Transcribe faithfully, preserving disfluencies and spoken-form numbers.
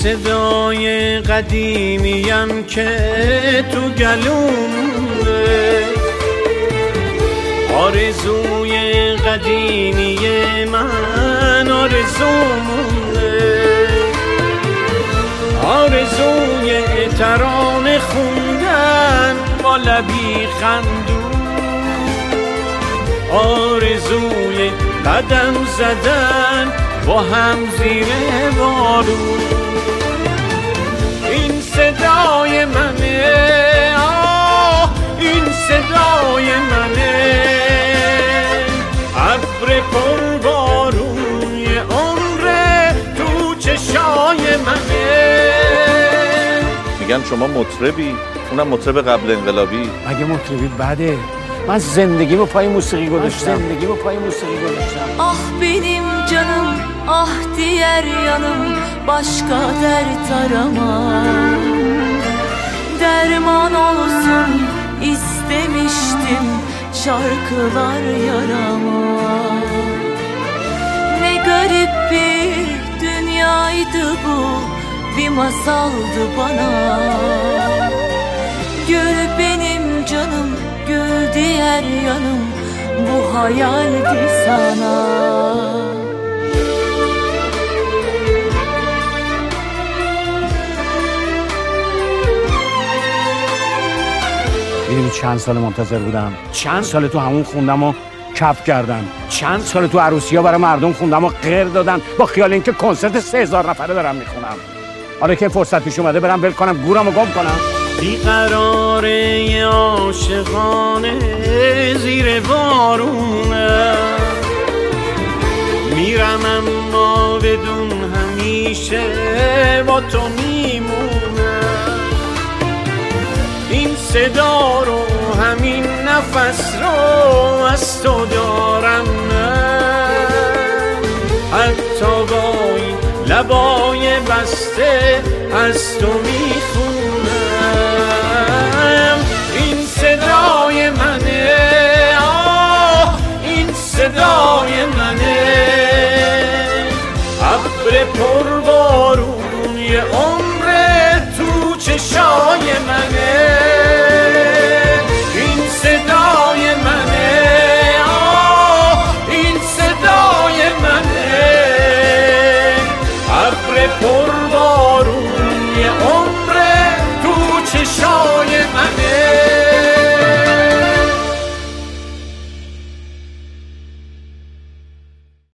صدای قدیمیم که تو گلومه، آرزوی قدیمی من آرزومونه، آرزوی ترانه خوندن با لبی خندون، آرزوی قدم زدن با هم زیر بارون. این صدای منه، آه این صدای منه، ابر پر بارون یه عمر تو چشای منه. میگن شما مطربی، اونم مطرب قبل انقلابی. مگه مطربی بده؟ من زندگیمو پای موسیقی گذاشتم، زندگیمو پای موسیقی گذاشتم. Ah benim canım, ah diğer yanım, başka dert aramam. Derman olsun istemiştim şarkılar yarama. Ne garip bir dünyaydı bu, bir masaldı bana. Gül benim canım, gül diğer yanım, bu hayaldi sana. میدونی چند سال منتظر بودم، چند سال تو همون خوندم و کف کردم، چند سال تو عروسی ها برای مردم خوندم و غیر دادن با خیال اینکه کنسرت سه هزار نفره دارم میخونم. حالا که فرصت پیش اومده برم ول کنم گورم و گم کنم. بیقراره عاشقانه زیر بارونه، میرم اما بدون همیشه با تو میمونه. این صدا رو همین نفس رو از تو دارم من، حتی با این لبای بسته از تو میخونم. این صدای منه، آه این صدای منه، ابر پر بارون یه